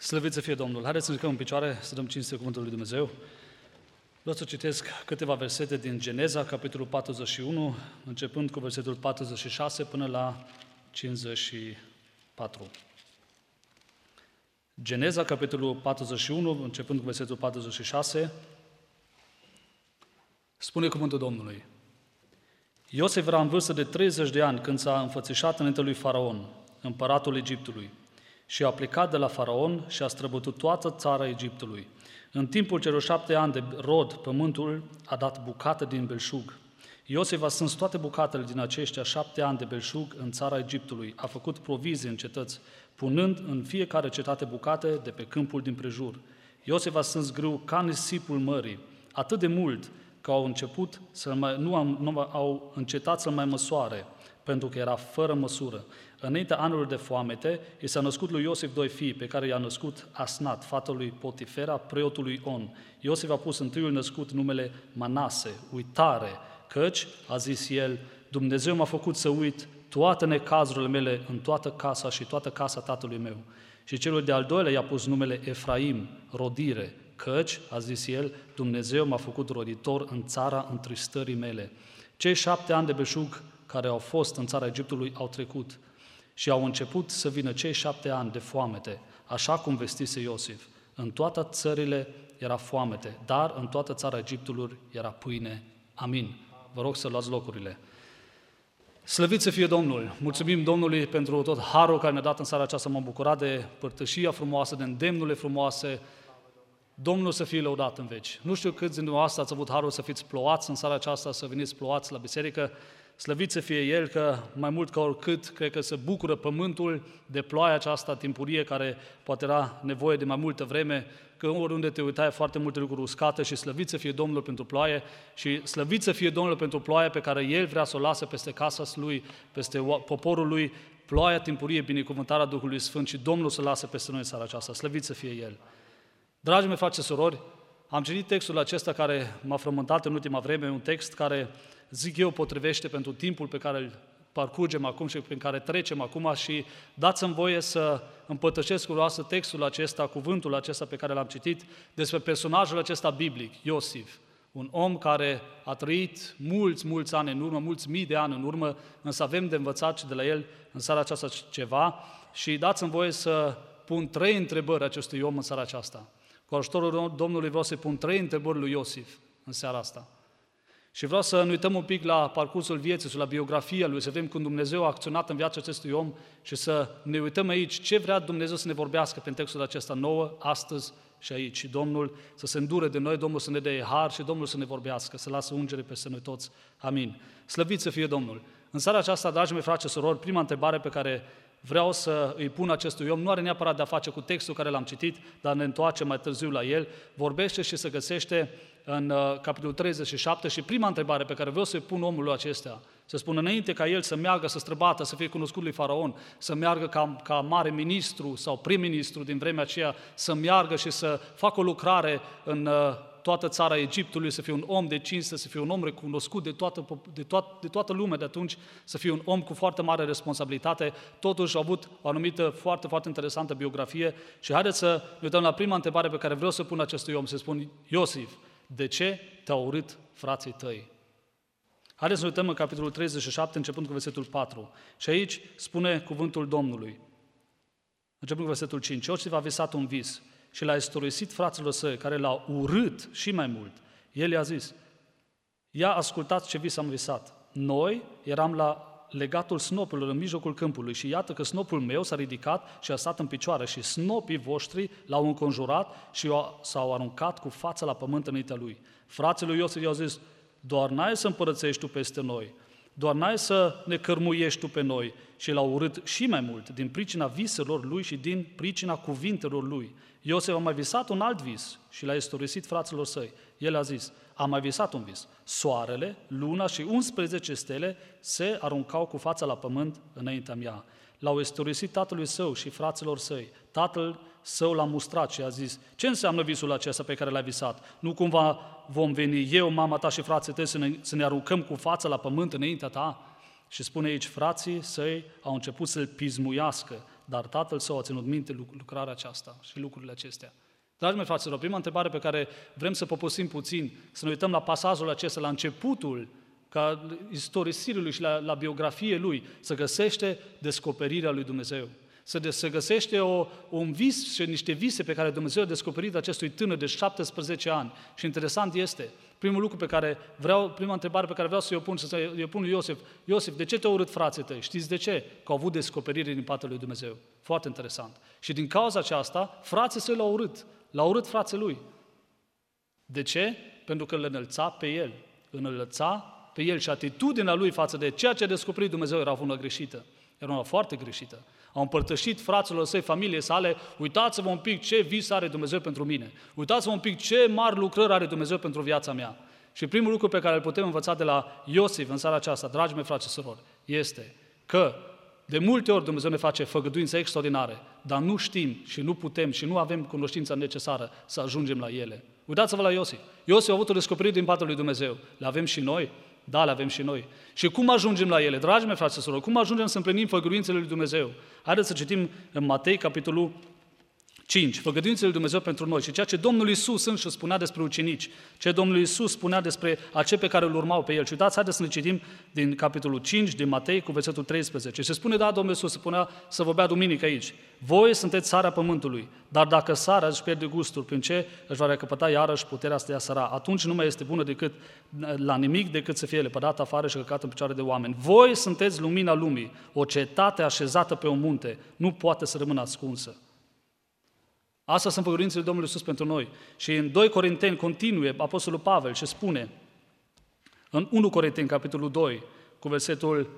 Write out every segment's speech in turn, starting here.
Slăvit să fie Domnul! Haideți să ne ridicăm în picioare, să dăm cinste cuvântul lui Dumnezeu. Vreau să citesc câteva versete din Geneza, capitolul 41, începând cu versetul 46 până la 54. Geneza, capitolul 41, începând cu versetul 46, spune cuvântul Domnului. Iosif era în vârstă de 30 de ani când s-a înfățișat înaintea lui Faraon, împăratul Egiptului, și a plecat de la Faraon și a străbătut toată țara Egiptului. În timpul celor 7 ani de rod, pământul a dat bucată din belșug. Iosif a strâns toate bucatele din aceștia 7 ani de belșug în țara Egiptului. A făcut provizii în cetăți, punând în fiecare cetate bucate de pe câmpul din prejur. Iosif a strâns grâu ca nisipul mării, atât de mult că nu au încetat să-l mai măsoare, pentru că era fără măsură. Înaintea anului de foamete, i s-a născut lui Iosif 2 fii, pe care i-a născut Asnat, fata lui Potifera, preotul lui On. Iosif a pus întâiul născut numele Manase, uitare, căci, a zis el, Dumnezeu m-a făcut să uit toate necazurile mele în toată casa și toată casa tatălui meu. Și celul de-al doilea i-a pus numele Efraim, rodire, căci, a zis el, Dumnezeu m-a făcut roditor în țara întristării mele. Cei 7 ani de belșug care au fost în țara Egiptului au trecut și au început să vină cei 7 ani de foamete, așa cum vestise Iosif. În toate țările era foamete, dar în toată țara Egiptului era pâine. Amin. Vă rog să luați locurile. Slăvit să fie Domnul! Mulțumim Domnului pentru tot harul care ne-a dat în seara aceasta. M-am bucurat de părtășia frumoasă, de îndemnurile frumoase. Domnul să fie lăudat în veci. Nu știu câți dintre dumneavoastră ați avut harul să fiți plouați în seara aceasta, să veniți plouați la biserică. Slăvit să fie El, că mai mult ca oricât, cred că se bucură pământul de ploaia aceasta timpurie, care poate era nevoie de mai multă vreme, că oriunde te uitai foarte multe lucruri uscate și slăvit să fie Domnul pentru ploaie și slăvit să fie Domnul pentru ploaia pe care El vrea să o lasă peste casa Lui, peste poporul Lui, ploaia timpurie, binecuvântarea Duhului Sfânt și Domnul să lasă peste noi în seara aceasta. Slăvit să fie El. Dragii mei, frați și surori, am citit textul acesta care m-a frământat în ultima vreme, un text care, zic eu, potrivește pentru timpul pe care îl parcurgem acum și prin care trecem acum și dați-mi voie să împărtășesc cu dumneavoastră textul acesta, cuvântul acesta pe care l-am citit despre personajul acesta biblic, Iosif, un om care a trăit mulți ani în urmă, mulți mii de ani în urmă, însă avem de învățat și de la el în seara aceasta ceva și dați-mi voie să pun 3 întrebări acestui om în seara aceasta. Cu ajutorul Domnului vreau să-i pun 3 întrebări lui Iosif în seara asta. Și vreau să ne uităm un pic la parcursul vieții și la biografia lui, să vedem cum Dumnezeu a acționat în viața acestui om și să ne uităm aici ce vrea Dumnezeu să ne vorbească prin textul acesta nouă, astăzi și aici. Și Domnul să se îndure de noi, Domnul să ne dea har și Domnul să ne vorbească, să lasă ungere peste noi toți. Amin. Slăvit să fie Domnul! În seara aceasta, dragii mei frați și surori, prima întrebare pe care vreau să îi pun acestui om, nu are neapărat de a face cu textul care l-am citit, dar ne întoarcem mai târziu la el, vorbește și se găsește în capitolul 37 și prima întrebare pe care vreau să-i pun omului acesta, să spun înainte ca el să meargă, să străbată, să fie cunoscut lui Faraon, să meargă ca mare ministru sau prim-ministru din vremea aceea, să meargă și să facă o lucrare în toată țara Egiptului, să fie un om de cinste, să fie un om recunoscut de toată lumea de atunci, să fie un om cu foarte mare responsabilitate, totuși a avut o anumită foarte interesantă biografie și haideți să ne uităm la prima întrebare pe care vreau să pun acestui om, să spun, Iosif, de ce te-au urât frații tăi? Haideți să ne uităm în capitolul 37, începând cu versetul 4. Și aici spune cuvântul Domnului. Începând cu versetul 5. Iosif a visat un vis și l-a istorisit fraților săi, care l-au urât și mai mult. El i-a zis, ia ascultați ce vis am visat. Noi eram la legatul snopilor în mijlocul câmpului și iată că snopul meu s-a ridicat și a stat în picioare și snopii voștri l-au înconjurat și s-au aruncat cu fața la pământ înaintea lui. Frații lui Iosif i-au zis, doar n-ai să împărățești tu peste noi, doar n-ai să ne cărmuiești tu pe noi. Și l-au urât și mai mult din pricina viselor lui și din pricina cuvintelor lui. Iosif a mai visat un alt vis și l-a istorisit fraților săi. El a zis, am mai visat un vis. Soarele, luna și 11 stele se aruncau cu fața la pământ înaintea mea. L-au istorisit tatălui său și fraților săi. Tatăl său l-a mustrat și a zis, ce înseamnă visul acesta pe care l-ai visat? Nu cumva vom veni eu, mama ta și frații tăi să ne aruncăm cu fața la pământ înaintea ta? Și spune aici, frații săi au început să-l pismuiască. dar tatăl său a ținut minte lucrarea aceasta și lucrurile acestea. Dragii mei fraților, prima întrebare pe care vrem să poposim puțin, să ne uităm la pasajul acesta, la începutul ca istorisirii lui și la biografie lui, să găsește descoperirea lui Dumnezeu. Să găsește un vis și niște vise pe care Dumnezeu a descoperit acestui tânăr de 17 ani. Și interesant este, prima întrebare pe care vreau să o pun lui Iosif. Iosif, de ce te-au urât frații tăi? Știți de ce? Că au avut descoperire din partea lui Dumnezeu. Foarte interesant. Și din cauza aceasta, frații săi l-au urât. L-au urât frații lui. De ce? Pentru că îl înălța pe el. Pe el și atitudinea lui față de ceea ce a descoperit Dumnezeu era una greșită. Era una foarte greșită. Au împărtășit fraților săi, familiei sale, uitați-vă un pic ce vis are Dumnezeu pentru mine. Uitați-vă un pic ce mari lucrări are Dumnezeu pentru viața mea. Și primul lucru pe care îl putem învăța de la Iosif în seara aceasta, dragi mei frați și surori, este că de multe ori Dumnezeu ne face făgăduințe extraordinare, dar nu știm și nu putem și nu avem cunoștința necesară să ajungem la ele. Uitați-vă la Iosif. Iosif a avut o descoperire din partea lui Dumnezeu. Le avem și noi? Da, le avem și noi. Și cum ajungem la ele? Dragi mei frați și surori, cum ajungem să împlinim făgăduințele lui Dumnezeu? Haideți să citim în Matei, capitolul 5, făgăduințele lui Dumnezeu pentru noi și ceea ce Domnul Iisus înși spunea despre ucenici, ce Domnul Iisus spunea despre acei pe care îl urmau pe el. Și uitați, haideți să ne citim din capitolul 5, din Matei, cu versetul 13. Și se spune, da, Domnul Iisus, se spunea să vorbea duminică aici. Voi sunteți sarea pământului, dar dacă sarea își pierde gustul, prin ce își va recăpăta iarăși puterea să ia săra, atunci nu mai este bună decât la nimic decât să fie lepădată afară și căcată în picioare de oameni. Voi sunteți lumina lumii, o cetate așezată pe un munte, nu poate să rămână ascunsă. Asta sunt făgăduințele Domnului Iisus pentru noi. Și în 2 Corinteni continuă Apostolul Pavel și spune, în 1 Corinteni, capitolul 2, cu versetul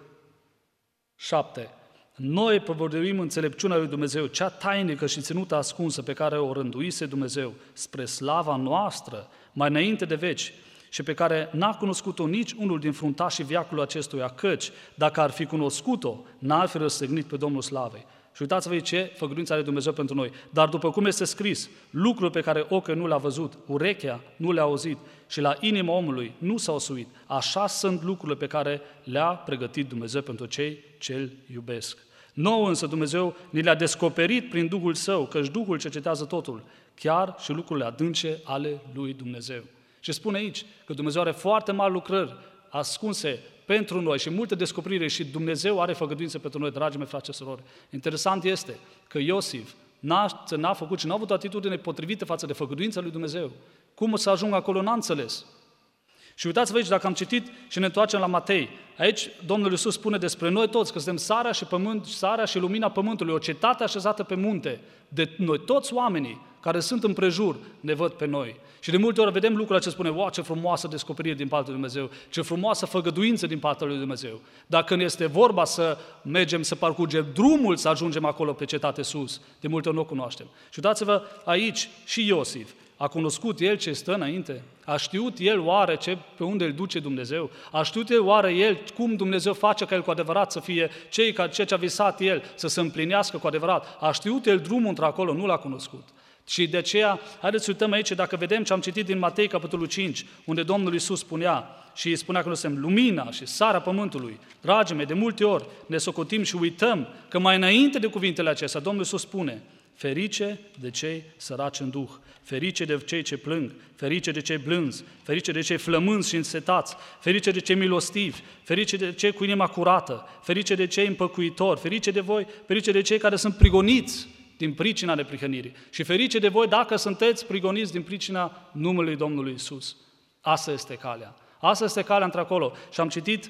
7, noi propovăduim înțelepciunea lui Dumnezeu, cea tainică și ținută ascunsă pe care o rânduise Dumnezeu spre slava noastră, mai înainte de veci, și pe care n-a cunoscut-o nici unul din fruntașii veacului acestuia, căci, dacă ar fi cunoscut-o, n-ar fi răstignit pe Domnul Slavei. Și uitați-vă ce făgăduință are Dumnezeu pentru noi. Dar după cum este scris, lucruri pe care ochiul nu le-a văzut, urechea nu le-a auzit și la inima omului nu s-au suit, așa sunt lucrurile pe care le-a pregătit Dumnezeu pentru cei ce îl iubesc. Nouă însă Dumnezeu ni le-a descoperit prin Duhul Său, căci Duhul cercetează totul, chiar și lucrurile adânce ale lui Dumnezeu. Și spune aici că Dumnezeu are foarte mari lucrări ascunse pentru noi și multe descoperiri și Dumnezeu are făgăduințe pentru noi, dragii mei frați și surori. Interesant este că Iosif n-a făcut și n-a avut o atitudine potrivită față de făgăduința lui Dumnezeu. Cum să ajungă acolo, n-a înțeles. Și uitați-vă aici, dacă am citit și ne întoarcem la Matei, aici Domnul Iisus spune despre noi toți că suntem sarea și lumina pământului, o cetate așezată pe munte. De noi toți oamenii care sunt împrejur ne văd pe noi. Și de multe ori vedem lucrurile ce spune, wow, ce frumoasă descoperire din partea lui Dumnezeu, ce frumoasă făgăduință din partea lui Dumnezeu. Dacă ne este vorba să mergem, să parcurgem drumul, să ajungem acolo pe cetate sus, de multe ori nu o cunoaștem. Și uitați-vă aici și Iosif. A cunoscut el ce stă înainte? A știut el oare pe unde îl duce Dumnezeu? A știut el oare el cum Dumnezeu face ca el cu adevărat să fie ceea ce a visat el, să se împlinească cu adevărat? A știut el drumul într-acolo? Nu l-a cunoscut. Și de aceea, haideți să uităm aici, dacă vedem ce am citit din Matei, capitolul 5, unde Domnul Iisus spunea și spunea că noi suntem lumina și sarea pământului. Dragii mei, de multe ori ne socotim și uităm că mai înainte de cuvintele acestea, Domnul Iisus spune, ferice de cei săraci în duh, ferice de cei ce plâng, ferice de cei blânzi, ferice de cei flămânzi și însetați, ferice de cei milostivi, ferice de cei cu inima curată, ferice de cei împăcuitori, ferice de voi, ferice de cei care sunt prigoniți din pricina neprihănirii. Și ferice de voi dacă sunteți prigoniți din pricina numelui Domnului Iisus. Asta este calea. Asta este calea într-acolo. Și am citit,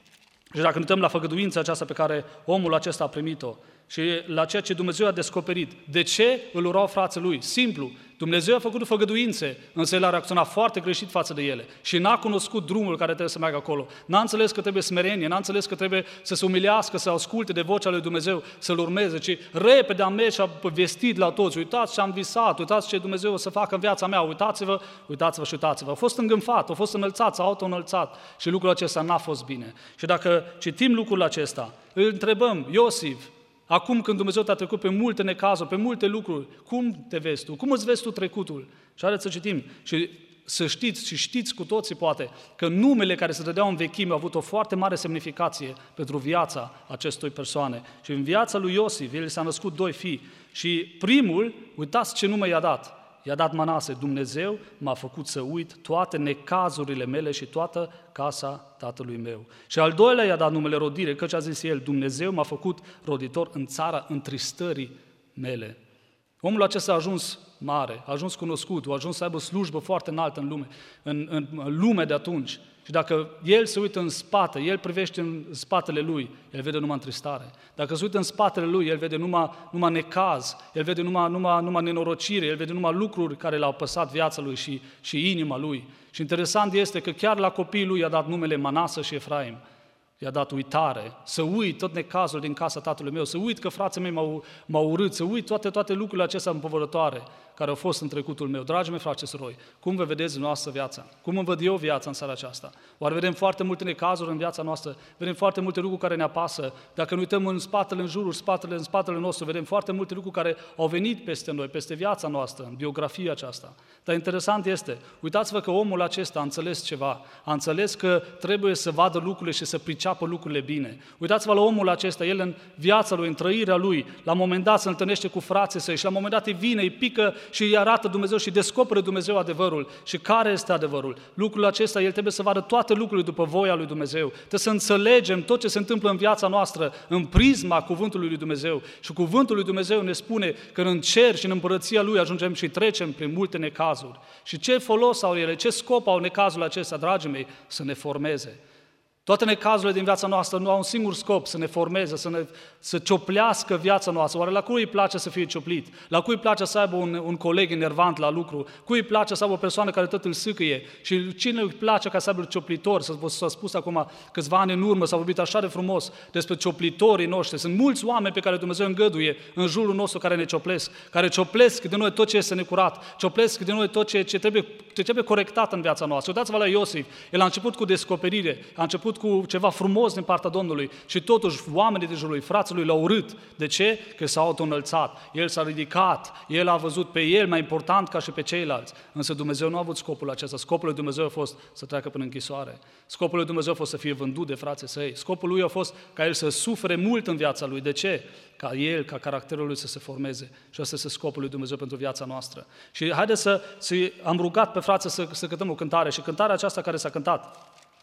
și dacă ne uităm la făgăduința aceasta pe care omul acesta a primit-o și la ceea ce Dumnezeu a descoperit, de ce îl urau frații lui? Simplu, Dumnezeu a făcut făgăduințe, însă el a reacționat foarte greșit față de ele și n-a cunoscut drumul care trebuie să meargă acolo. N-a înțeles că trebuie smerenie, n-a înțeles că trebuie să se umilească, să asculte de vocea lui Dumnezeu, să-L urmeze, ci repede a mers și a vestit la toți. Uitați ce am visat, uitați ce Dumnezeu o să facă în viața mea, uitați-vă și uitați-vă. A fost îngânfat, a fost înălțat, s-a auto-înălțat și lucrul acesta n-a fost bine. Și dacă citim lucrul acesta, îl întrebăm, Iosif, acum când Dumnezeu te-a trecut pe multe necazuri, pe multe lucruri, cum te vezi tu? Cum îți vezi tu trecutul? Și haideți să citim. Și să știți și știți cu toții poate că numele care se dădeau în vechime a avut o foarte mare semnificație pentru viața acestui persoane. Și în viața lui Iosif, el s-a născut 2 fii și primul, uitați ce nume i-a dat. I-a dat Manase: Dumnezeu m-a făcut să uit toate necazurile mele și toată casa tatălui meu. Și al doilea i-a dat numele Rodire, căci a zis el: Dumnezeu m-a făcut roditor în țara întristării mele. Omul acesta a ajuns mare, a ajuns cunoscut, a ajuns să aibă slujbă foarte înaltă în lume, în lume de atunci. Și dacă el se uită în spate, el privește în spatele lui, el vede numai întristare. Dacă se uită în spatele lui, el vede numai necaz, el vede numai nenorocire, el vede numai lucruri care l-au păsat viața lui și inima lui. Și interesant este că chiar la copiii lui i-a dat numele Manase și Efraim. I-a dat uitare, să uit tot necazul din casa tatălui meu, să uit că frații mei m-au urât, să uit toate lucrurile acestea împovărătoare care au fost în trecutul meu. Dragii mei, frați și surori, cum vă vedeți dumneavoastră viața? Cum îmi văd eu viața în seara aceasta? Oare vedem foarte multe necazuri în viața noastră? Vedem foarte multe lucruri care ne apasă? Dacă ne uităm în spatele, în jurul, în spatele nostru, vedem foarte multe lucruri care au venit peste noi, peste viața noastră, în biografia aceasta. Dar interesant este, uitați-vă că omul acesta a înțeles ceva, a înțeles că trebuie să vadă lucrurile și să priceapă lucrurile bine. Uitați-vă la omul acesta, el în viața lui, în trăirea lui, la un moment dat se întâlnește cu frații săi și la un moment dat îi vine, îi pică și îi arată Dumnezeu și descoperă Dumnezeu adevărul. Și care este adevărul? Lucrul acesta, el trebuie să vadă toate lucrurile după voia lui Dumnezeu. Trebuie să înțelegem tot ce se întâmplă în viața noastră în prisma cuvântului lui Dumnezeu. Și cuvântul lui Dumnezeu ne spune că în cer și în împărăția lui ajungem și trecem prin multe necazuri. Și ce folos au ele? Ce scop au necazul acesta, dragii mei? Să ne formeze. Toate necazurile din viața noastră nu au un singur scop, să ne formeze, să cioplească viața noastră. Oare la cui îi place să fie cioplit? La cui îi place să aibă un coleg enervant la lucru? Cui îi place să aibă o persoană care tot îl sâcâie? Și cine îi place ca să aibă cioplitor? S-a spus acum câțiva ani în urmă, s-a vorbit așa de frumos despre cioplitorii noștri. Sunt mulți oameni pe care Dumnezeu îngăduie în jurul nostru care ne cioplesc, care cioplesc de noi tot ce este necurat, cioplesc de noi tot ce trebuie corectat în viața noastră. Uitați-vă la Iosif, el a început cu descoperire, a început cu ceva frumos din partea Domnului și totuși oamenii de jurul lui, frații lui l-au urât. De ce? Că s-a autoînălțat, el s-a ridicat, el a văzut pe el mai important ca și pe ceilalți. Însă Dumnezeu nu a avut scopul acesta. Scopul lui Dumnezeu a fost să treacă până închisoare. Scopul lui Dumnezeu a fost să fie vândut de frații săi. Scopul lui a fost ca el să sufere mult în viața lui. De ce? Ca el, ca caracterul lui să se formeze. Și asta este scopul lui Dumnezeu pentru viața noastră. Și haideți am rugat pe frații să cântăm o cântare și cântarea aceasta care s-a cântat.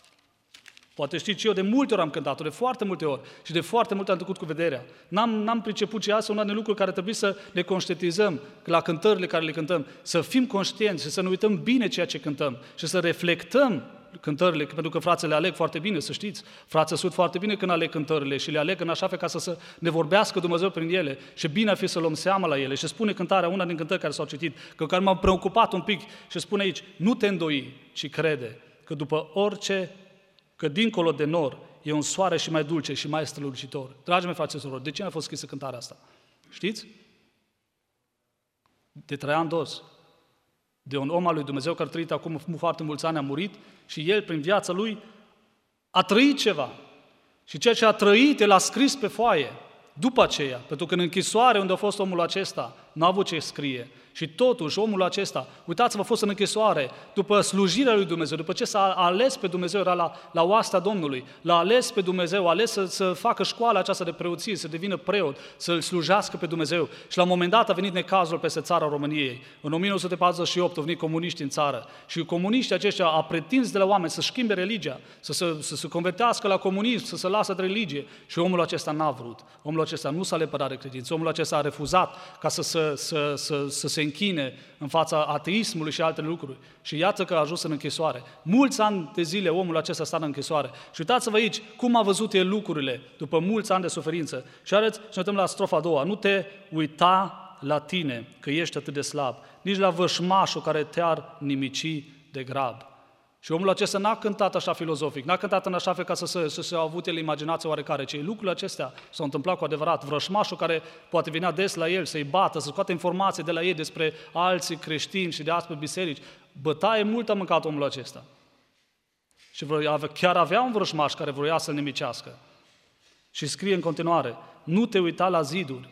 Poate știți și eu, de multe ori am cântat-o, de foarte multe ori și de foarte multe am trecut cu vederea. N-am priceput și asta una din lucruri care trebuie să le conștientizăm la cântările care le cântăm, să fim conștienți și să ne uităm bine ceea ce cântăm și să reflectăm cântările, pentru că frații le aleg foarte bine, să știți. Frații sunt foarte bine când aleg cântările și le aleg în așa fel ca să ne vorbească Dumnezeu prin ele și bine ar fi să luăm seama la ele. Și spune cântarea, una din cântări care s-au citit, care m-a preocupat un pic și spune aici: nu te îndoi, ci crede că dincolo de nor e un soare și mai dulce și mai strălucitor. Dragii mei, frați și surori, de cine a fost scrisă cântarea asta? Știți? De Traian Dos. De un om al lui Dumnezeu care a trăit acum foarte mulți ani, a murit și el, prin viața lui, a trăit ceva. Și ceea ce a trăit, el a scris pe foaie. După aceea, pentru că în închisoare unde a fost omul acesta, n-a avut ce scrie. Și totuși, omul acesta, uitați-vă, a fost în închisoare, după slujirea lui Dumnezeu, după ce s-a ales pe Dumnezeu, era la oastea Domnului, l-a ales pe Dumnezeu, a ales să facă școala aceasta de preoție, să devină preot, să-L slujească pe Dumnezeu. Și la un moment dat a venit necazul peste țara României. În 1948 au venit comuniști în țară și comuniștii aceștia au pretins de la oameni să schimbe religia, să se convertească la comunism, să se lasă de religie. Și omul acesta n-a vrut. Omul acesta nu s-a lepădat de credință. Omul acesta a refuzat ca să se închine în fața ateismului și alte lucruri. Și iată că a ajuns în închisoare. Mulți ani de zile omul acesta stă în închisoare. Și uitați-vă aici cum a văzut el lucrurile după mulți ani de suferință. Și ne uităm la strofa a doua. Nu te uita la tine că ești atât de slab, nici la vășmașul care te-ar nimici de grab. Și omul acesta n-a cântat așa filozofic, n-a cântat în așa fel ca să se avut el imaginație oarecare, ci lucrurile acestea s-au întâmplat cu adevărat. Vrășmașul care poate venea des la el să-i bată, să scoate informații de la ei despre alții creștini și de despre biserici, bătaie mult a mâncat omul acesta. Și chiar avea un vrășmaș care vroia să-l nimicească. Și scrie în continuare: nu te uita la ziduri,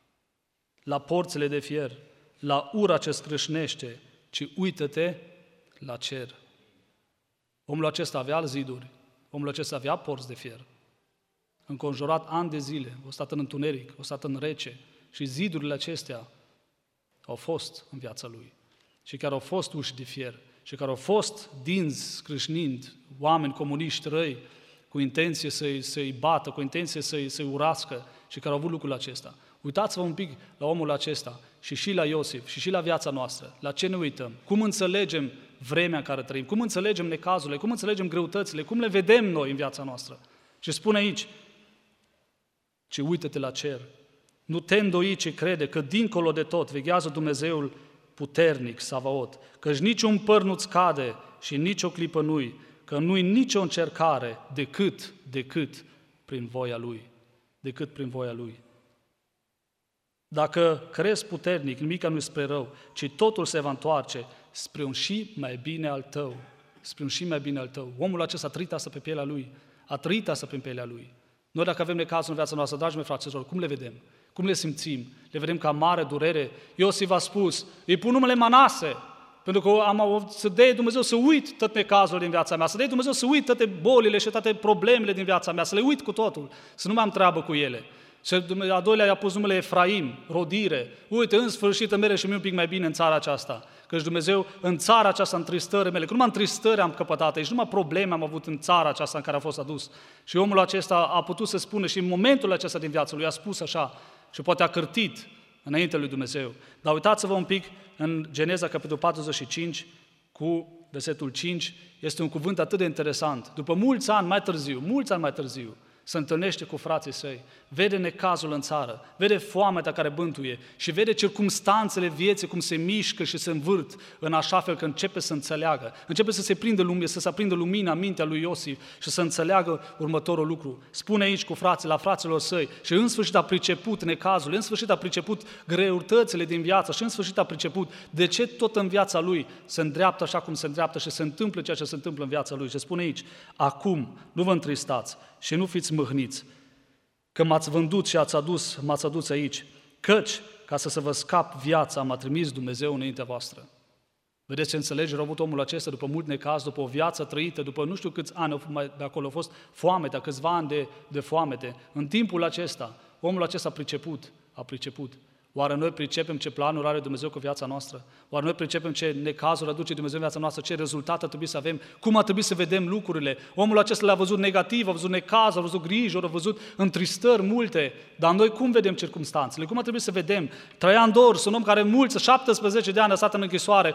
la porțile de fier, la ura ce scrâșnește, ci uită-te la cer. Omul acesta avea ziduri, omul acesta avea porți de fier. Înconjurat ani de zile, o stat în întuneric, o stat în rece și zidurile acestea au fost în viața lui. Și care au fost uși de fier și care au fost dinți scrâșnind oameni comuniști răi cu intenție să-i bată, cu intenție să-i urască și care au avut lucrul acesta. Uitați-vă un pic la omul acesta și la Iosif și la viața noastră. La ce ne uităm? Cum înțelegem vremea în care trăim? Cum înțelegem necazurile? Cum înțelegem greutățile? Cum le vedem noi în viața noastră? Și spune aici, ci uită-te la cer. Nu te îndoi ce crede că dincolo de tot veghează Dumnezeul puternic, Savaot, căci niciun păr nu-ți cade și nicio clipă nu-i, că nu-i nicio încercare decât prin voia Lui. Decât prin voia Lui. Dacă crezi puternic, nimica nu-i spre rău, ci totul se va întoarce spre un și mai bine al tău. Spre un și mai bine al tău. Omul acesta a trăit asta pe pielea lui. A trăit asta pe pielea lui. Noi dacă avem necazuri în viața noastră, dragi mei fraților, cum le vedem? Cum le simțim? Le vedem ca mare durere? Iosif a spus, îi pun numele Manase, pentru că să dea Dumnezeu să uit tot necazul din viața mea, să dea Dumnezeu să uit toate bolile și toate problemele din viața mea, să le uit cu totul, să nu mai am treabă cu ele. Și a doilea i-a pus numele Efraim, rodire. Uite, în sfârșit îmi mere și mie un pic mai bine în țara aceasta. Căci Dumnezeu, în țara aceasta, în tristările mele, că numai în tristări am căpătat aici, numai probleme am avut în țara aceasta în care a fost adus. Și omul acesta a putut să spună și în momentul acesta din viața lui a spus așa și poate a cârtit înainte lui Dumnezeu. Dar uitați-vă un pic în Geneza, capitolul 45, cu versetul 5, este un cuvânt atât de interesant. După mulți ani mai târziu, se întâlnește cu frații săi, vede necazul în țară, vede foametea care bântuie și vede circumstanțele vieții cum se mișcă și se învârt în așa fel că începe să înțeleagă, începe să se aprindă lumina în mintea lui Iosif și să înțeleagă următorul lucru. Spune aici cu la fraților săi și în sfârșit a priceput necazul, în sfârșit a priceput greutățile din viață și în sfârșit a priceput de ce tot în viața lui se îndreaptă așa cum se îndreaptă și se întâmplă ceea ce se întâmplă în viața lui. Și spune aici, acum nu vă întristați și nu fiți mâhniți, că m-ați vândut și m-ați adus aici, căci, ca să se vă scap viața, m-a trimis Dumnezeu înaintea voastră. Vedeți ce înțelegere a avut omul acesta după mult necaz, după o viață trăită, după nu știu câți ani de acolo a fost foamete, câțiva ani de foamete. În timpul acesta, omul acesta a priceput. Oare noi pricepem ce planuri are Dumnezeu cu viața noastră? Oare noi pricepem ce necazuri aduce Dumnezeu în viața noastră, ce rezultate trebuie să avem, cum ar trebui să vedem lucrurile? Omul acesta le-a văzut negativ, a văzut necaz, a văzut grijuri, a văzut întristări multe, dar noi cum vedem circumstanțele? Cum ar trebui să vedem? Traian Dors, un om care mulți, 17 de ani a stat în închisoare,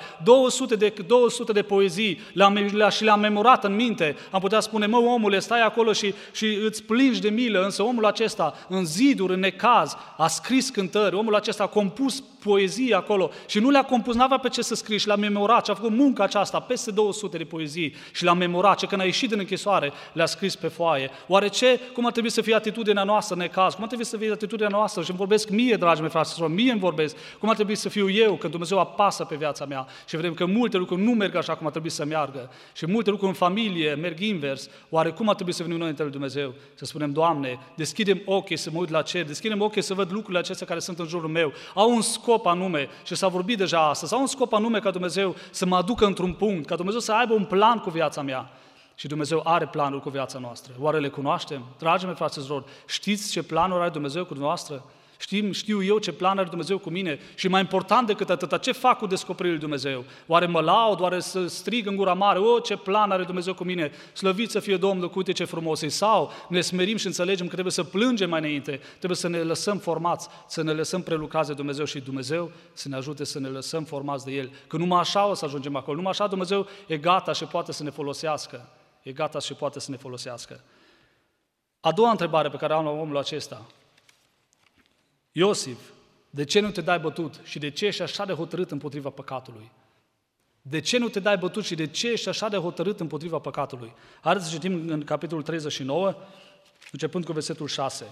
200 de poezii, le-am memorat în minte. Am putea spune, mă, omule, stai acolo și îți plângi de milă, însă omul acesta, în ziduri, în necaz, a scris cântări, omul acesta a compus poezii acolo și nu le-a compus, n-avea pe ce să scrie și le-a memorat și a făcut munca aceasta, peste 200 de poezii și le-a memorat și când a ieșit din închisoare le-a scris pe foaie. Oare cum ar trebui să fie atitudinea noastră în necaz? Cum ar trebui să fie atitudinea noastră? Și îmi vorbesc mie, dragi mei frați și surori, mie îmi vorbesc. Cum ar trebui să fiu eu când Dumnezeu apasă pe viața mea și vedem că multe lucruri nu merg așa cum ar trebui să meargă și multe lucruri în familie merg invers. Oare cum ar trebui să venim noi înainte lui Dumnezeu? Să spunem, Doamne, deschidem ochii să mă uit la cer, deschidem ochii să văd lucrurile acestea care sunt în jurul meu. Au un scop anume și s-a vorbit deja astăzi, au un scop anume ca Dumnezeu să mă aducă într-un punct, ca Dumnezeu să aibă un plan cu viața mea. Și Dumnezeu are planuri cu viața noastră. Oare le cunoaștem? Dragii mei frați și surori, știți ce planuri are Dumnezeu cu dumneavoastră? Știu eu ce plan are Dumnezeu cu mine și mai important decât atâta, ce fac cu descoperirile lui Dumnezeu? Oare mă laud, oare să strig în gura mare, ce plan are Dumnezeu cu mine, slăvit să fie Domnul, uite ce frumos e, sau ne smerim și înțelegem că trebuie să plângem mai înainte, trebuie să ne lăsăm formați, să ne lăsăm prelucrați de Dumnezeu și Dumnezeu să ne ajute să ne lăsăm formați de El, că numai așa o să ajungem acolo, numai așa Dumnezeu e gata și poate să ne folosească, A doua întrebare pe care am la omul acesta, Iosif, de ce nu te dai bătut și de ce ești așa de hotărât împotriva păcatului? De ce nu te dai bătut și de ce ești așa de hotărât împotriva păcatului? Haideți să citim în capitolul 39, începând cu versetul 6.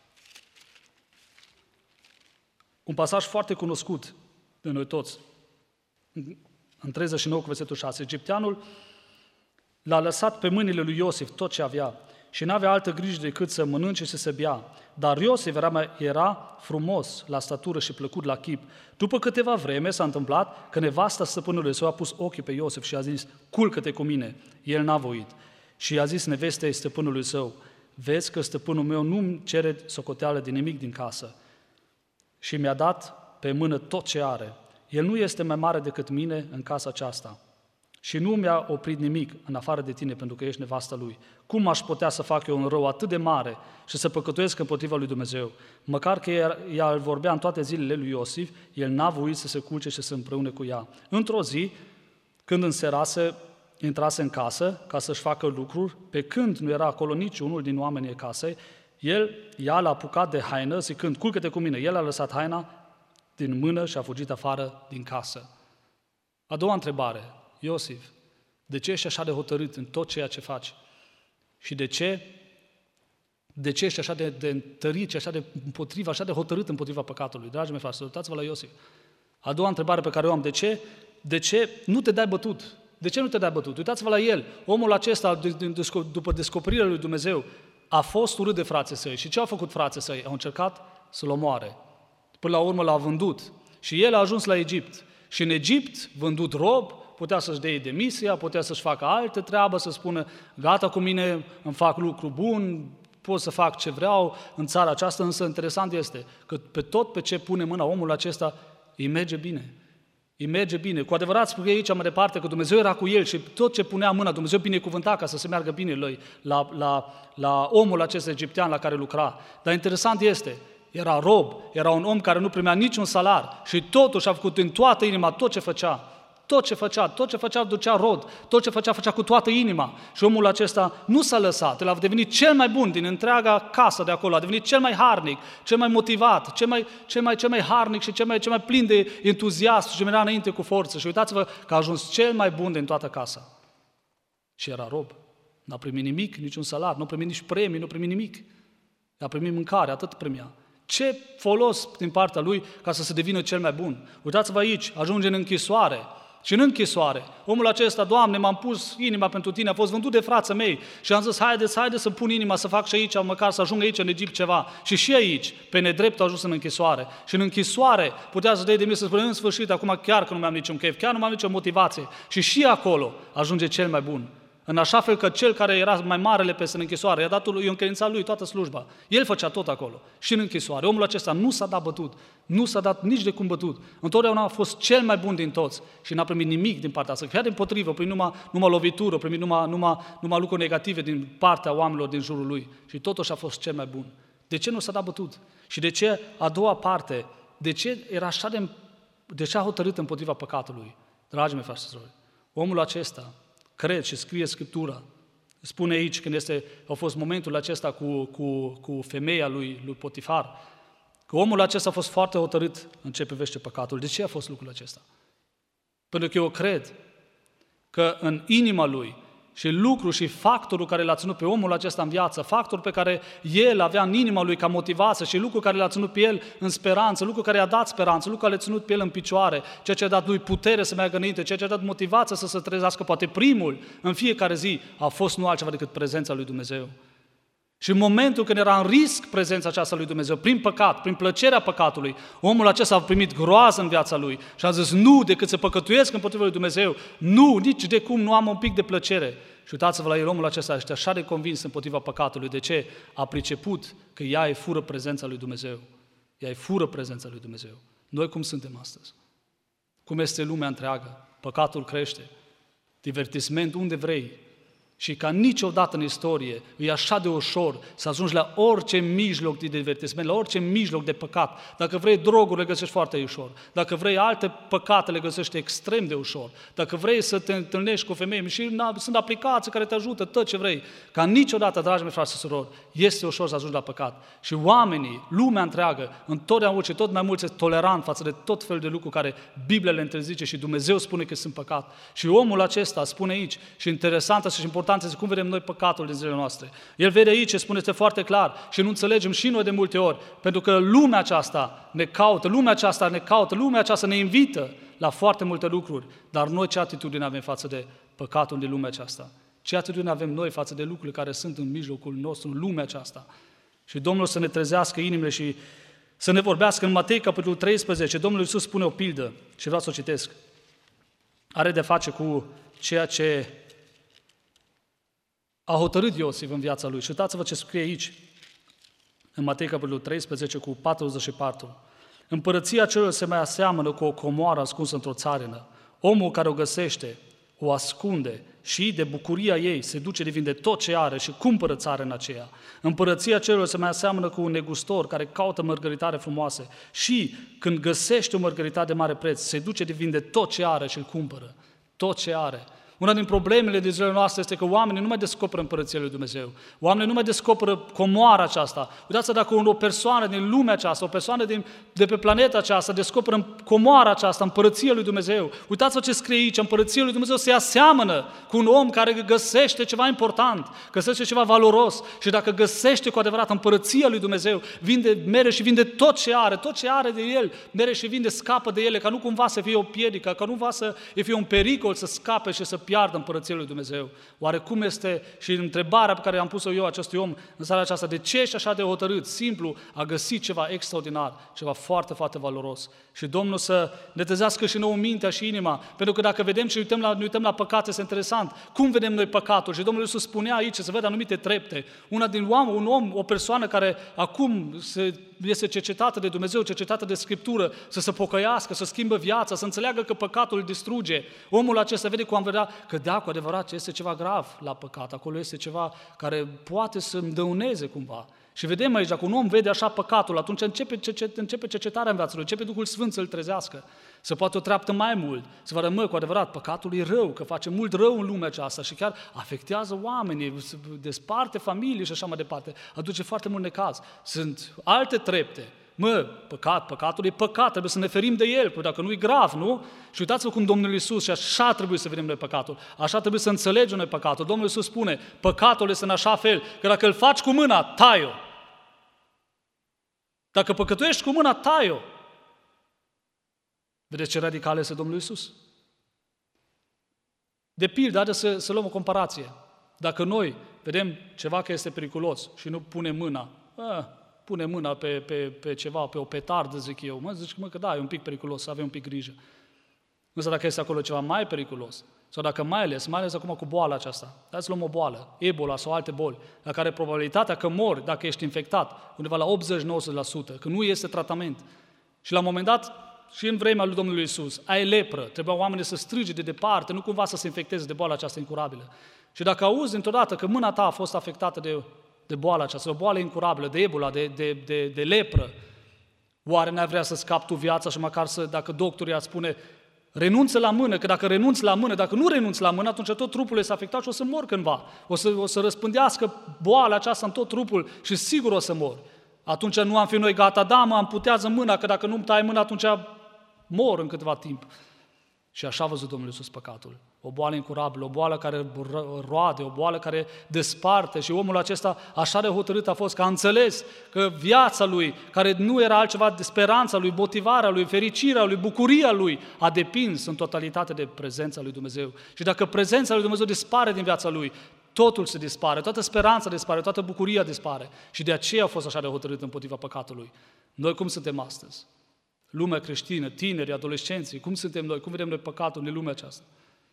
Un pasaj foarte cunoscut de noi toți. În 39 cu versetul 6. Egipteanul l-a lăsat pe mâinile lui Iosif tot ce avea și n-avea altă grijă decât să mănânce și să se bea. Dar Iosif era frumos la statură și plăcut la chip. După câteva vreme s-a întâmplat că nevasta stăpânului său a pus ochii pe Iosif și a zis, culcă-te cu mine. El n-a voit. Și i-a zis nevestei stăpânului său, vezi că stăpânul meu nu-mi cere socoteală de nimic din casă și mi-a dat pe mână tot ce are. El nu este mai mare decât mine în casa aceasta și nu mi-a oprit nimic în afară de tine pentru că ești nevasta lui. Cum aș putea să fac eu un rău atât de mare și să păcătuiesc împotriva lui Dumnezeu? Măcar că ea îl vorbea în toate zilele lui Iosif, el n-a voit să se culce și să împreună cu ea. Într-o zi, când înserase, intrase în casă ca să-și facă lucruri, pe când nu era acolo niciunul din oamenii casei, ea l-a apucat de haină zicând, culcă-te cu mine. El a lăsat haina din mână și a fugit afară din casă. A doua întrebare, Iosif, de ce ești așa de hotărât în tot ceea ce faci? Și de ce ești așa de întărit și așa de împotriva, așa de hotărât împotriva păcatului? Dragii mei frați, uitați-vă la Iosif. A doua întrebare pe care o am, de ce nu te dai bătut? De ce nu te dai bătut? Uitați-vă la el, omul acesta, după descoperirea lui Dumnezeu, a fost urât de frații săi. Și ce au făcut frații săi? Au încercat să-l omoare. Până la urmă l-a vândut. Și el a ajuns la Egipt. Și în Egipt, vândut rob, putea să-și dea demisia, putea să-și facă altă treabă, să spună, gata cu mine, îmi fac lucru bun, pot să fac ce vreau în țara aceasta, însă interesant este că pe ce pune mâna omul acesta, îi merge bine. Îi merge bine. Cu adevărat spune aici mai departe că Dumnezeu era cu el și tot ce punea mâna, Dumnezeu binecuvânta ca să se meargă bine lui la omul acesta egiptean la care lucra. Dar interesant este, era rob, era un om care nu primea niciun salar și totuși a făcut în toată inima tot ce făcea. Tot ce făcea ducea rod, tot ce făcea cu toată inima. Și omul acesta nu s-a lăsat, el a devenit cel mai bun din întreaga casă de acolo, a devenit cel mai harnic, cel mai motivat, cel mai harnic și cel mai plin de entuziasm și mergea înainte cu forță. Și uitați-vă că a ajuns cel mai bun din toată casa. Și era rob, n-a primit nimic, niciun salar, nu a primit nici premii, nu a primit nimic. A primit mâncare, atât primea. Ce folos din partea lui ca să se devină cel mai bun? Uitați-vă aici, ajunge în închisoare. Și în închisoare, omul acesta, Doamne, m-am pus inima pentru tine, a fost vândut de frații mei și am zis, haide să pun inima să fac și aici, măcar să ajung aici în Egipt ceva. Și aici, pe nedrept, a ajuns în închisoare. Și în închisoare putea să dea de mine să spune, în sfârșit, acum chiar că nu mi-am niciun chef, chiar nu mai am nicio motivație. Și acolo ajunge cel mai bun. În așa fel că cel care era mai marele pe în închisoare, i-a dat lui, i-a încredințat lui toată slujba. El făcea tot acolo. Și în închisoare. Omul acesta nu s-a dat bătut. Nu s-a dat nici de cum bătut. Întotdeauna a fost cel mai bun din toți și n-a primit nimic din partea asta. Chiar dimpotrivă, a primit numai lovitură, a primit numai lucruri negative din partea oamenilor din jurul lui. Și totuși a fost cel mai bun. De ce nu s-a dat bătut? Și de ce a doua parte? De ce era de ce a hotărât împotriva păcatului? Dragii mei, frați și surori, omul acesta cred și scrie Scriptura. Spune aici, când a fost momentul acesta cu femeia lui Potifar, că omul acesta a fost foarte hotărât în ce privește păcatul. De ce a fost lucrul acesta? Pentru că eu cred că în inima lui și lucrul și factorul care l-a ținut pe omul acesta în viață, factorul pe care el avea în inima lui ca motivație și lucrul care l-a ținut pe el în speranță, lucrul care i-a dat speranță, lucrul care l-a ținut pe el în picioare, ceea ce a dat lui putere să meargă înainte, ceea ce a dat motivație să se trezească, poate primul în fiecare zi, a fost nu altceva decât prezența lui Dumnezeu. Și în momentul când era în risc prezența aceasta lui Dumnezeu, prin păcat, prin plăcerea păcatului, omul acesta a primit groază în viața lui și a zis, nu, decât să păcătuiesc împotriva lui Dumnezeu, nu, nici de cum nu am un pic de plăcere. Și uitați-vă la el, omul acesta este așa de convins împotriva păcatului. De ce? A priceput că ea îi fură prezența lui Dumnezeu. Ea îi fură prezența lui Dumnezeu. Noi cum suntem astăzi? Cum este lumea întreagă? Păcatul crește. Divertisment unde vrei. Și ca niciodată în istorie e așa de ușor să ajungi la orice mijloc de divertisment, la orice mijloc de păcat. Dacă vrei droguri, le găsești foarte ușor. Dacă vrei alte păcate, le găsești extrem de ușor. Dacă vrei să te întâlnești cu femei, și sunt aplicații care te ajută, tot ce vrei. Ca niciodată, dragi mei frați și surori, este ușor să ajungi la păcat. Și oamenii, lumea întreagă, întotdeauna și tot mai mult este tolerant față de tot felul de lucruri care Biblia le interzice și Dumnezeu spune că sunt păcat. Și omul acesta spune aici, și interesant și important, cum vedem noi păcatul din zilele noastre. El vede aici, spune foarte clar și nu înțelegem și noi de multe ori, pentru că lumea aceasta ne caută, lumea aceasta ne invită la foarte multe lucruri, dar noi ce atitudine avem față de păcatul din lumea aceasta? Ce atitudine avem noi față de lucrurile care sunt în mijlocul nostru, în lumea aceasta. Și Domnul să ne trezească inimile și să ne vorbească. În Matei, capitolul 13, Domnul Iisus spune o pildă și vreau să o citesc. Are de face cu ceea ce a hotărât Iosif în viața lui. Și uitați-vă ce scrie aici, în Matei, capitolul 13, cu 44. Împărăția celor se mai aseamănă cu o comoară ascunsă într-o țarână. Omul care o găsește, o ascunde și de bucuria ei se duce de vinde tot ce are și cumpără țarâna aceea. Împărăția celor se mai aseamănă cu un negustor care caută mărgăritare frumoase și când găsește o mărgăritară de mare preț, se duce de vinde tot ce are și îl cumpără. Tot ce are. Una din problemele din zilele noastre este că oamenii nu mai descoperă împărăția lui Dumnezeu. Oamenii nu mai descoperă comoara aceasta. Uitați-vă dacă o persoană din lumea aceasta, o persoană de pe planeta aceasta descoperă comoara aceasta, împărăția lui Dumnezeu. Uitați-vă ce scrie aici, împărăția lui Dumnezeu se aseamănă cu un om care găsește ceva important, găsește ceva valoros și dacă găsește cu adevărat împărăția lui Dumnezeu, mere și vinde tot ce are de el, mere și vinde, scapă de ele, ca nu cumva să fie o piedică, ca nu cumva să fie un pericol să scape și să piardă împărăția lui Dumnezeu. Oare cum este, și întrebarea pe care am pus-o eu acestui om în seara aceasta, de ce ești așa de hotărât? Simplu, a găsit ceva extraordinar, ceva foarte, foarte valoros. Și Domnul să ne trezească și nouă mintea și inima, pentru că dacă vedem și ne uităm la păcate, este interesant. Cum vedem noi păcatul? Și Domnul Iisus spunea aici, să vede anumite trepte. Una din oameni, un om, o persoană care acum este cercetată de Dumnezeu, cercetată de Scriptură, să se pocăiască, să schimbă viața, să înțeleagă că păcatul îl distruge. Omul acesta vede cum am vedea că da, cu adevărat, este ceva grav la păcat, acolo este ceva care poate să îmi dăuneze cumva. Și vedem aici, dacă un om vede așa păcatul, atunci începe cercetarea în viața lui, începe Duhul Sfânt să-l trezească, să poate o treaptă mai mult, să vadă, cu adevărat, păcatul e rău, că face mult rău în lumea aceasta și chiar afectează oamenii, desparte familii și așa mai departe, aduce foarte mult necaz. Sunt alte trepte. Păcatul e păcat, trebuie să ne ferim de el, pentru dacă nu e grav, nu? Și uitați-vă cum Domnul Iisus, și așa trebuie să vedem noi păcatul, așa trebuie să înțelegem noi păcatul. Domnul Iisus spune, păcatul este în așa fel, că dacă îl faci cu mâna, tai-o. Dacă păcătuiești cu mâna, tai-o. Vedeți ce radical este Domnul Iisus? De pildă, haideți să luăm o comparație. Dacă noi vedem ceva că este periculos și nu punem mâna, pune mâna pe ceva, pe o petardă, zic eu. Zici că da, e un pic periculos, să avem un pic grijă. Însă dacă este acolo ceva mai periculos, sau dacă mai ales acum cu boala aceasta, hai să luăm o boală, Ebola sau alte boli, la care probabilitatea că mori dacă ești infectat, undeva la 80-90%, că nu este tratament. Și la un moment dat, și în vremea lui Domnului Iisus, ai lepră, trebuia oamenii să strige de departe, nu cumva să se infecteze de boala aceasta incurabilă. Și dacă auzi dintr-o dată că mâna ta a fost afectată de boala aceasta, o boală incurabilă, de Ebola, de lepră, oare n-ai vrea să scapi tu viața și măcar dacă doctorii ar spune renunță la mână, că dacă renunți la mână, dacă nu renunți la mână, atunci tot trupul este afectat și o să mor cândva. O să răspândească boala aceasta în tot trupul și sigur o să mor. Atunci nu am fi noi gata, da, mă amputează mâna, că dacă nu-mi tai mâna, atunci mor în câteva timp. Și așa a văzut Domnul Iisus păcatul. O boală incurabilă, o boală care roade, o boală care desparte și omul acesta așa de hotărât a fost că a înțeles că viața lui, care nu era altceva de speranța lui, motivarea lui, fericirea lui, bucuria lui, a depins în totalitate de prezența lui Dumnezeu. Și dacă prezența lui Dumnezeu dispare din viața lui, totul se dispare, toată speranța dispare, toată bucuria dispare. Și de aceea a fost așa de hotărât împotriva păcatului. Noi cum suntem astăzi? Lumea creștină, tinerii, adolescenții, cum suntem noi? Cum vedem noi păcatul în lumea aceasta?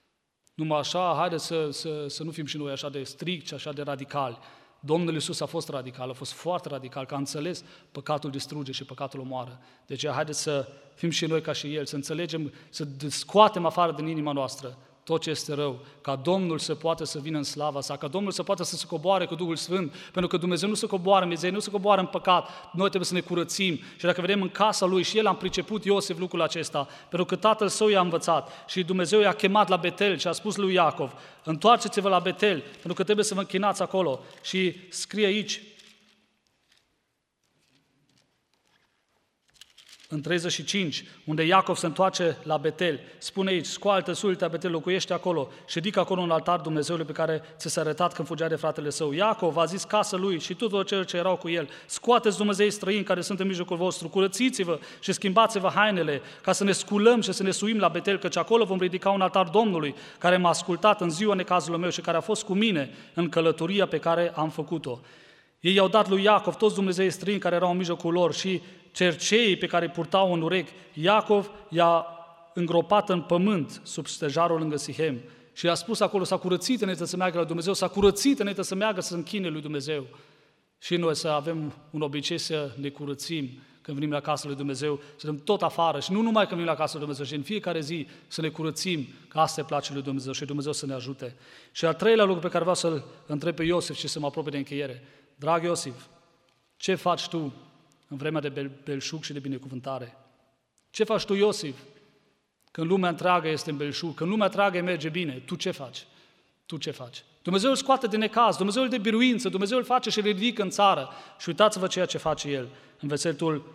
Numai așa, haideți să nu fim și noi așa de stricți, așa de radicali. Domnul Iisus a fost radical, a fost foarte radical, că a înțeles păcatul distruge și păcatul omoară. Deci haideți să fim și noi ca și El, să înțelegem, să scoatem afară din inima noastră tot ce este rău, ca Domnul să poată să vină în slava sa, ca Domnul să poată să se coboare cu Duhul Sfânt, pentru că Dumnezeu nu se coboară în mizerie, nu se coboară în păcat, noi trebuie să ne curățim. Și dacă vedem în casa lui, și el a priceput Iosif lucrul acesta, pentru că tatăl său i-a învățat și Dumnezeu i-a chemat la Betel și a spus lui Iacov, întoarceți-vă la Betel, pentru că trebuie să vă închinați acolo. Și scrie aici, În 35, unde Iacov se întoarce la Betel, spune aici, scoaltă sultea Betel, locuiește acolo și ridică acolo un altar Dumnezeului pe care ți s-a arătat când fugea de fratele său. Iacov a zis casă lui și tuturor celor ce erau cu el, scoateți Dumnezeii străini care sunt în mijlocul vostru, curățiți-vă și schimbați-vă hainele ca să ne sculăm și să ne suim la Betel, căci acolo vom ridica un altar Domnului care m-a ascultat în ziua necazului meu și care a fost cu mine în călătoria pe care am făcut-o. Ei i-au dat lui Iacov toți Dumnezeii străini care erau în mijlocul lor și cerceii pe care îi purtau în urechi. Iacov i-a îngropat în pământ sub stejarul lângă Sihem și i-a spus acolo, s-a curățit înainte să meargă la Dumnezeu, s-a curățit înainte să meargă să închine lui Dumnezeu. Și noi să avem un obicei să ne curățim când venim la casa lui Dumnezeu, să dăm tot afară și nu numai când venim la casa lui Dumnezeu, ci în fiecare zi să ne curățim, că asta îi place lui Dumnezeu și Dumnezeu să ne ajute. Și al treilea lucru pe care vreau să-l întreb pe Iosif și să mă apropie de încheiere. Drag Iosif, ce faci tu în vremea de belșug și de binecuvântare? Ce faci tu, Iosif, când lumea întreagă este în belșug, când lumea întreagă merge bine? Tu ce faci? Tu ce faci? Dumnezeu îl scoate de necaz, Dumnezeu îl de biruință, Dumnezeu îl face și îl ridică în țară. Și uitați-vă ceea ce face El în versetul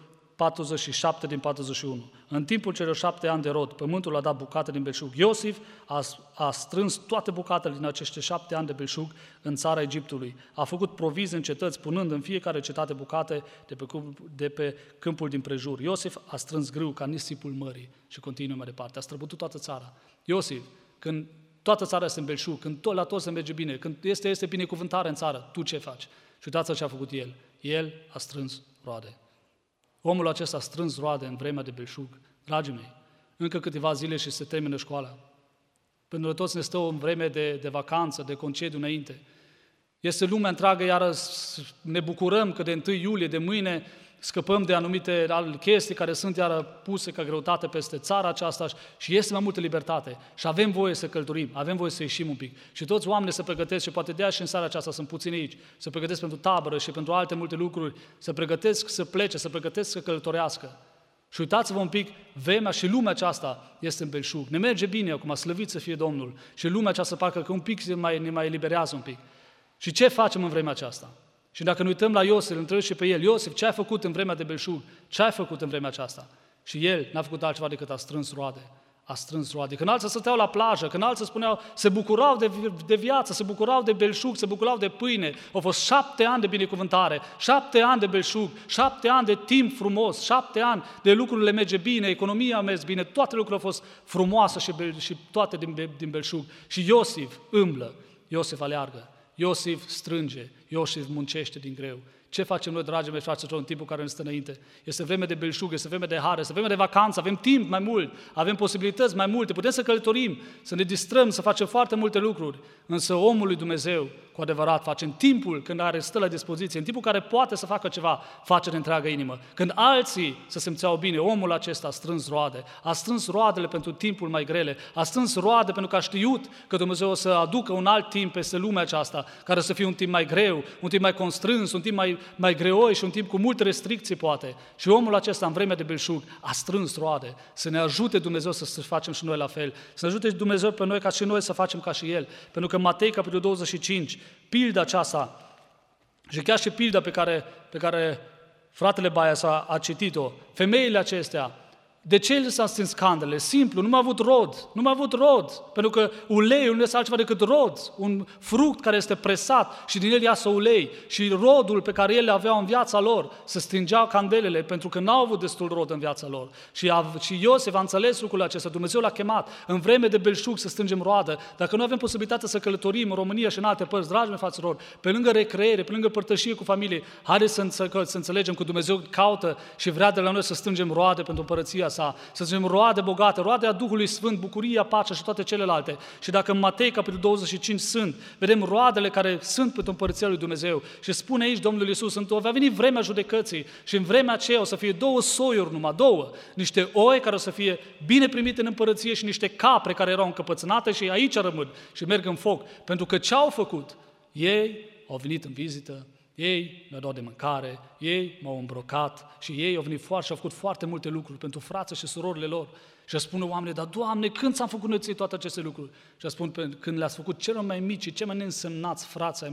47 din 41. În timpul celor 7 ani de rod, pământul a dat bucate din belșug. Iosif a strâns toate bucatele din acești 7 ani de belșug în țara Egiptului. A făcut provizii în cetăți, punând în fiecare cetate bucate de pe câmpul din prejur. Iosif a strâns grâu ca nisipul mării și continuă mai departe. A străbătut toată țara. Iosif, când toată țara este în belșug, când la toți se merge bine, când este binecuvântare în țară, tu ce faci? Și uitați ce a făcut el. El a strâns roade. Omul acesta a strâns roade în vremea de belșug. Dragii mei, încă câteva zile și se termină școala. Pentru că toți ne stăm în vreme de vacanță, de concediu înainte. Este lumea întreagă, iar ne bucurăm că de 1 iulie, de mâine, scăpăm de anumite chestii care sunt iară puse ca greutate peste țara aceasta și este mai multă libertate. Și avem voie să călătorim, avem voie să ieșim un pic. Și toți oamenii se pregătesc și poate de și în seara aceasta sunt puțini aici, se pregătesc pentru tabără și pentru alte multe lucruri, se pregătesc să plece, se pregătesc să călătorească. Și uitați-vă un pic, vremea și lumea aceasta este în belșug. Ne merge bine acum, slăvit să fie Domnul. Și lumea aceasta parcă că un pic ne mai eliberează un pic. Și ce facem în vremea aceasta? Și dacă ne uităm la Iosif, îl întrebăm și pe el, Iosif, ce ai făcut în vremea de belșug? Ce ai făcut în vremea aceasta? Și el n-a făcut altceva decât a strâns roade. A strâns roade. Când alții stăteau la plajă, când alții spuneau, se bucurau de viață, se bucurau de belșug, se bucurau de pâine. Au fost 7 ani de binecuvântare, 7 ani de belșug, 7 ani de timp frumos, 7 ani de lucrurile merge bine, economia a mers bine, toate lucrurile au fost frumoase și toate din belșug. Și Iosif îmblă, Iosif aleargă. Iosif strânge, Iosif muncește din greu. Ce facem noi, dragii mei fraților, în timpul care ne stă înainte? Este vreme de belșug, este vreme de har, este vreme de vacanță, avem timp mai mult, avem posibilități mai multe, putem să călătorim, să ne distrăm, să facem foarte multe lucruri. Însă omul lui Dumnezeu, cu adevărat, face în timpul când stă la dispoziție, în timpul care poate să facă ceva, face de întreagă inimă. Când alții se simțeau bine, omul acesta a strâns roade, a strâns roadele pentru timpul mai grele, a strâns roade pentru că a știut că Dumnezeu o să aducă un alt timp peste lumea aceasta, care să fie un timp mai greu, un timp mai constrâns, un timp mai greoi și un timp cu multe restricții poate. Și omul acesta, în vremea de belșug, a strâns roade. Să ne ajute Dumnezeu să facem și noi la fel. Să ne ajute Dumnezeu pe noi ca și noi să facem ca și El. Pentru că în Matei, capitolul 25, pilda aceasta, și chiar și pilda pe care fratele Baia a citit-o, femeile acestea, de ce le s-a stins candelele? Simplu, nu mai avut rod, pentru că uleiul nu este altceva decât rod, un fruct care este presat și din el iasă ulei și rodul pe care ele aveau în viața lor se stingeau candelele pentru că n-au avut destul rod în viața lor. Și Iosif a înțeles lucrul acesta, Dumnezeu l-a chemat în vreme de belșug să strângem roadă. Dacă nu avem posibilitatea să călătorim în România și în alte părți, dragi mei fraților, pe lângă recreere, pe lângă părtășie cu familie, haideți să înțelegem că Dumnezeu caută și vrea de la noi să strângem roade pentru împărăția sa, să zicem roade bogate, roade a Duhului Sfânt, bucuria, pacea și toate celelalte. Și dacă în Matei, capitolul 25 vedem roadele care sunt pentru împărăția lui Dumnezeu și spune aici Domnul Iisus, va veni vremea judecății și în vremea aceea o să fie 2 soiuri numai, 2, niște oi care o să fie bine primite în împărăție și niște capre care erau încăpățânate și aici rămân și merg în foc. Pentru că ce au făcut? Ei au venit în vizită, ei mi-au dat de mâncare, ei m-au îmbrocat și ei au venit și au făcut foarte multe lucruri pentru frații și surorile lor. Și spună oamenii, dar Doamne, când ți-am făcut noi ție toate aceste lucruri? Și spun, când le-ați făcut celor mai mici, cei mai neînsemnați frații ai mei,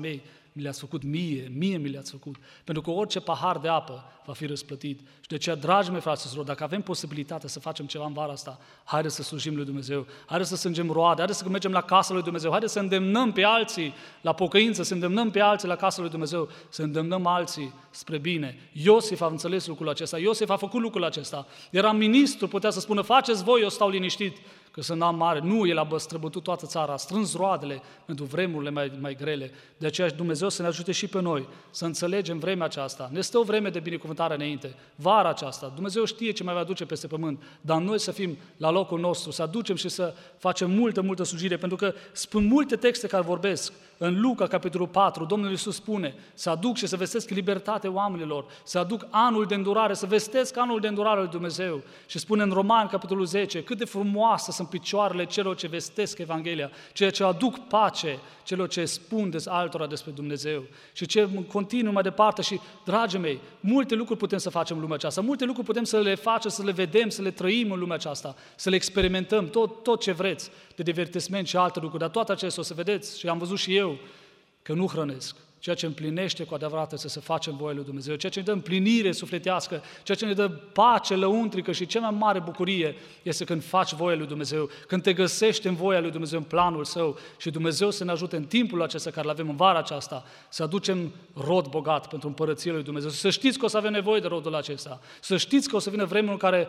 mi le-ați făcut mie mi le-ați făcut, pentru că orice pahar de apă va fi răsplătit. Și de aceea, dragii mei, frați și surori, dacă avem posibilitatea să facem ceva în vara asta, haideți să slujim lui Dumnezeu, haideți să strângem roade, haideți să mergem la casa lui Dumnezeu, haideți să îndemnăm pe alții la pocăință, să îndemnăm pe alții la casa lui Dumnezeu, să îndemnăm alții spre bine. Iosif a înțeles lucrul acesta, Iosif a făcut lucrul acesta. Era ministru, putea să spună, faceți voi, eu stau liniștit, că sunt am mare. Nu, el a străbătut toată țara, a strâns roadele pentru vremurile mai grele. De aceea Dumnezeu să ne ajute și pe noi să înțelegem vremea aceasta. Ne stă o vreme de binecuvântare înainte, vara aceasta. Dumnezeu știe ce mai va aduce peste pământ, dar noi să fim la locul nostru, să aducem și să facem multă slujire, pentru că spun multe texte care vorbesc. În Luca, capitolul 4, Domnul Iisus spune, să aduc și să vestesc libertate oamenilor, să aduc anul de îndurare, să vestesc anul de îndurare lui Dumnezeu. Și spune în Roman, capitolul 10, cât de frumoasă sunt picioarele celor ce vestesc Evanghelia, ceea ce aduc pace celor ce spun altora despre Dumnezeu. Și ce continuă mai departe și, dragii mei, multe lucruri putem să facem în lumea aceasta, multe lucruri putem să le facem, să le vedem, să le trăim în lumea aceasta, să le experimentăm, tot ce vreți, de divertisment și alte lucruri, dar toate acestea o să vedeți, și am văzut și eu, că nu hrănesc. Ceea ce împlinește cu adevărat este să facem voia lui Dumnezeu, ceea ce ne dă împlinire sufletească, ceea ce ne dă pace lăuntrică și cea mai mare bucurie este când faci voia lui Dumnezeu, când te găsești în voia lui Dumnezeu, în planul Său, și Dumnezeu să ne ajute în timpul acesta care îl avem în vara aceasta, să aducem rod bogat pentru împărăția lui Dumnezeu. Să știți că o să avem nevoie de rodul acesta, să știți că o să vină vremuri în care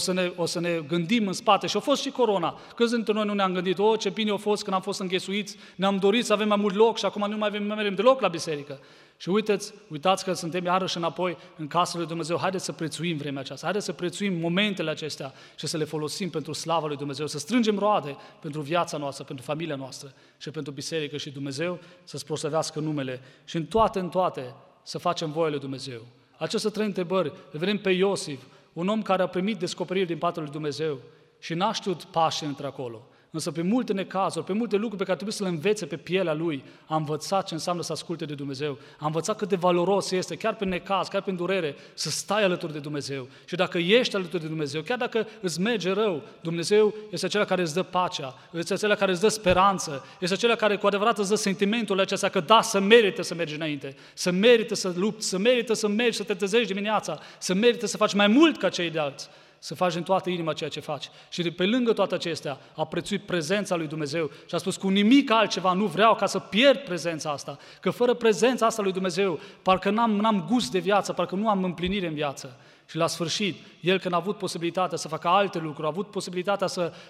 o să ne gândim în spate. Și a fost și corona. Câți dintre noi nu ne-am gândit, ce bine a fost când am fost înghesuiți, ne-am dorit să avem mai mult loc și acum nu mai mergem deloc la biserică. Și uitați că suntem iarăși înapoi în casa lui Dumnezeu. Haideți să prețuim vremea aceasta, haideți să prețuim momentele acestea și să le folosim pentru slava lui Dumnezeu, să strângem roade pentru viața noastră, pentru familia noastră și pentru biserică, și Dumnezeu să-ți proslăvească numele și în toate să facem voia lui Dumnezeu. Aceste 3 întrebări, le vedem pe Iosif, un om care a primit descoperiri din partea lui Dumnezeu și n-a știut pași între acolo. Însă pe multe necazuri, pe multe lucruri pe care trebuie să le învețe pe pielea lui, a învățat ce înseamnă să asculte de Dumnezeu. A învățat cât de valoros este, chiar pe necaz, chiar pe durere, să stai alături de Dumnezeu. Și dacă ești alături de Dumnezeu, chiar dacă îți merge rău, Dumnezeu este acela care îți dă pacea, este acela care îți dă speranță, este acela care cu adevărat îți dă sentimentul acesta că da, să merită să mergi înainte, să merită să lupți, să merită să mergi, să te trezești dimineața, să merită să faci mai mult ca ceilalți, să faci în toată inima ceea ce faci. Și de pe lângă toate acestea a prețuit prezența lui Dumnezeu și a spus, cu nimic altceva nu vreau ca să pierd prezența asta, că fără prezența asta lui Dumnezeu parcă n-am gust de viață, parcă nu am împlinire în viață. Și la sfârșit, el când a avut posibilitatea să facă alte lucruri, a avut posibilitatea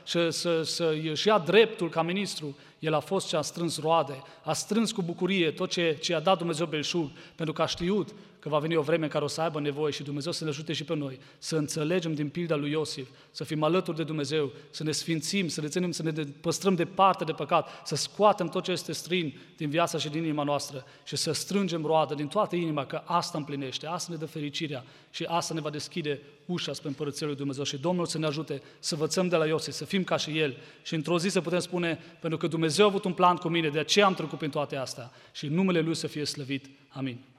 să-și ia dreptul ca ministru, el a fost și a strâns roade, a strâns cu bucurie tot ce a dat Dumnezeu belșug, pentru că a știut că va veni o vreme în care o să aibă nevoie și Dumnezeu să ne ajute și pe noi, să înțelegem din pilda lui Iosif, să fim alături de Dumnezeu, să ne sfințim, să ne păstrăm departe de păcat, să scoatem tot ce este străin din viața și din inima noastră și să strângem roadă din toată inima, că asta împlinește, asta ne dă fericirea și asta ne va deschide ușa spre împărăția lui Dumnezeu. Și Domnul să ne ajute să învățăm de la Iosif, să fim ca și el și într-o zi să putem spune, pentru că Dumnezeu a avut un plan cu mine, de aceea am trecut prin toate astea și numele Lui să fie slăvit. Amin.